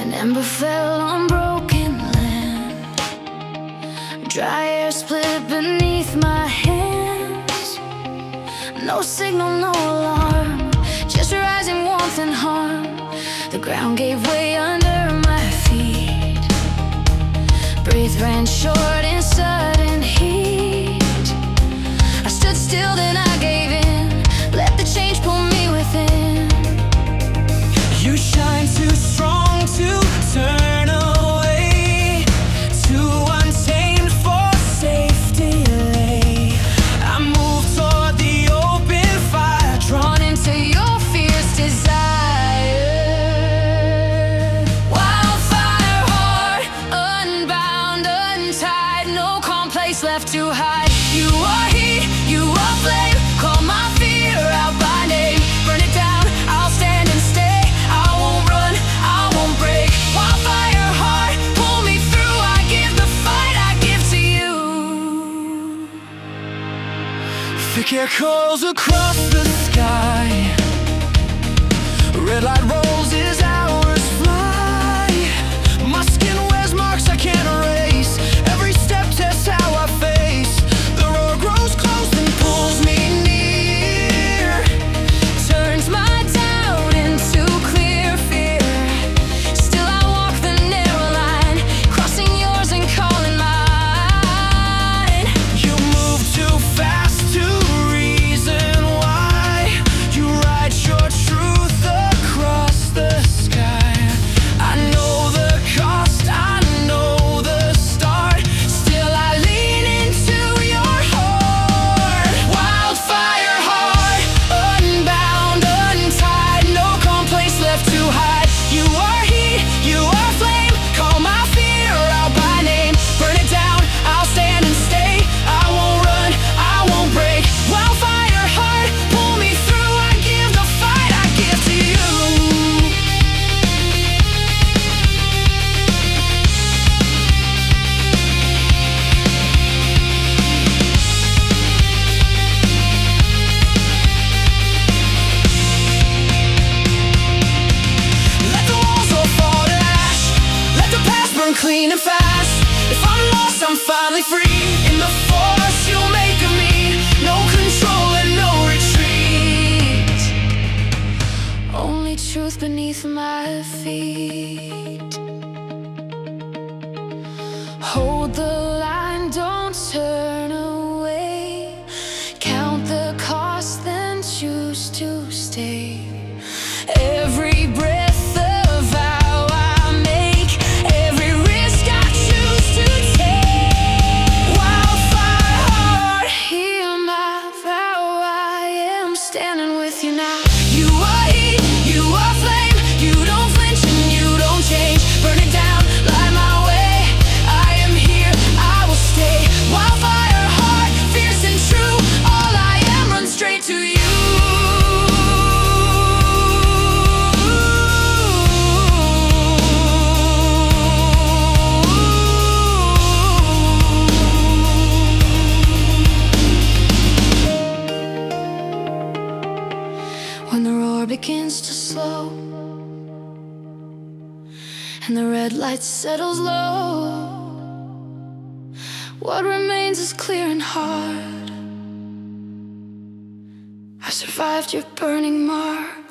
An ember fell on broken land. Dry air split beneath my hands. No signal, no alarm, just rising warmth and harm. The ground gave way under my feet. Breath ran short in sudden heat. I stood still, then I gave in. Let the change pull me within. You shine too strong to turn away, too untamed for safety lay. I move toward the open fire, Drawn into your fierce desire. Wildfire heart, unbound, untied. No calm place left to hide. You are heat, you are flame. Call my fear out by name. Burn it down, I'll stand and stay. I won't run, I won't break. Wildfire heart, pull me through. I give the fight, I give to you. thick air curls across the sky. Red light roses, hours fly. My skin wears marks I can't erase. Every step tests how I face. The roar grows close and pulls me near. Turns my doubt into clear fear. Still I walk the narrow line, crossing yours and calling mine. You move too fast to reason why. You write your truth across the sky. I know the cost, I know the start. Still I lean into your heart. Wildfire heart, unbound, untied. No calm place left to hide. You are heat, you are flame. Call my fear out by name. Burn it down, I'll stand and stay. I won't run, I won't break. Wildfire heart, pull me through. I give the fight, I give to you. Let the walls all fall to ash. Let the past burn clean and fast. If I'm lost, I'm finally free. In the force you'll make of me. No control and no retreat. Only truth beneath my feet. Hold the line, don't turn away. Count the cost, then choose to stay. Every breath a vow I make. Every risk I choose to take. Wildfire heart, hear my vow. I am standing with you now. You are heat, you are flame. You don't flinch and you don't change. Burn it down, light my way. I am here, I will stay. Wildfire heart, fierce and true. All I am, run straight to you. When the roar begins to slow and the red light settles low, what remains is clear and hard. I survived your burning mark.